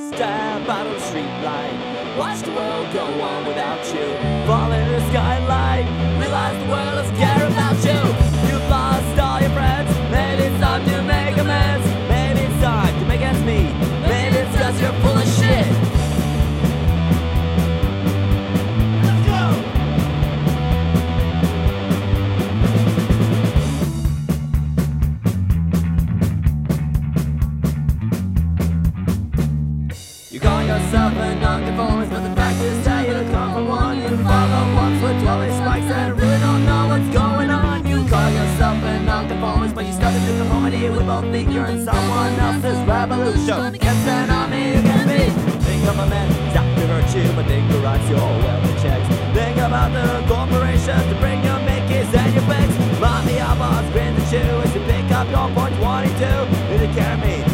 step out of the street light. Watch the world go on without you. Fall into the skylight. Realize the world doesn't care about you. You've lost all your friends. Maybe it's time to make amends. Maybe it's time to make ends meet. Maybe it's 'cause you're full of shit. Let's go! You call yourself a non-conformist, but the fact is that you come from one. You follow once with 12 spikes and really don't know what's going on. You call yourself a non-conformist, but you started to conformity. We both think you're in someone else's revolution. Against an army you can be. Think of a man who's out to hurt you, but think who writes your welfare checks. Think about the corporations to bring your Mickeys and your pigs. Mommy, our boss grins at you as you pick up your .22. Did it care me?